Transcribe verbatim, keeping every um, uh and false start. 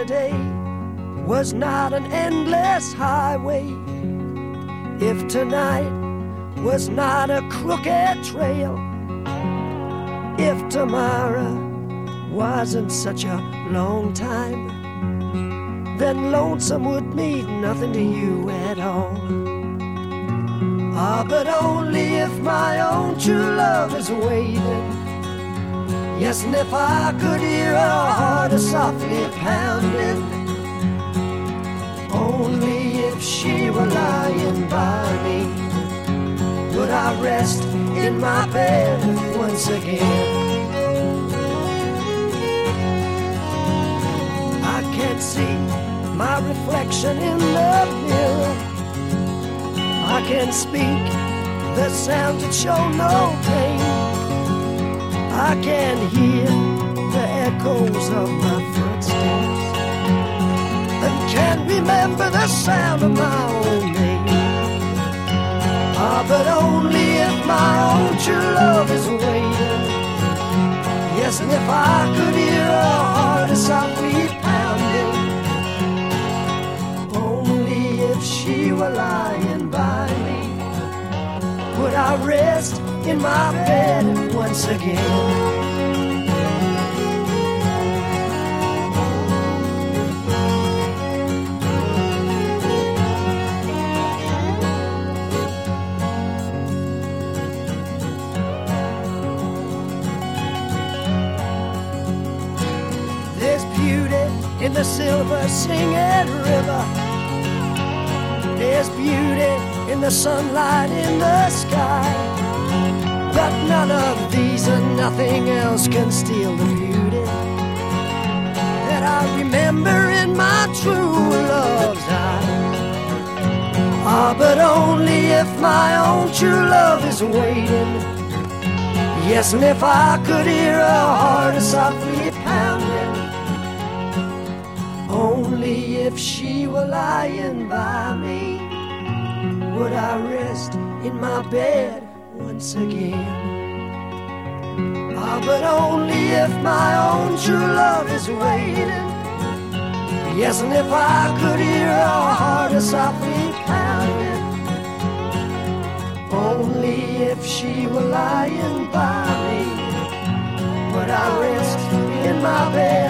yesterday was not an endless highway, if tonight was not a crooked trail, if tomorrow wasn't such a long time, then lonesome would mean nothing to you at all. Ah, but only if my own true love is waiting. Yes, and if I could hear her heart softly pounding, only if she were lying by me, would I rest in my bed once again. I can't see my reflection in the mirror, I can't speak the sounds that show no pain, I can hear the echoes of my footsteps, and can remember the sound of my own name. Ah, but only if my own true love is waiting. Yes, and if I could hear her heart softly pounding, only if she were lying by me, would I rest in my bed once again. There's beauty in the silver singing river, there's beauty in the sunlight in the sky, but none of these and nothing else can steal the beauty that I remember in my true love's eyes. Ah, but only if my own true love is waiting. Yes, and if I could hear her heart softly pounding, only if she were lying by me, would I rest in my bed once again. Ah, but only if my own true love is waiting. Yes, and if I could hear her heart softly pounding, only if she were lying by me, would I rest in my bed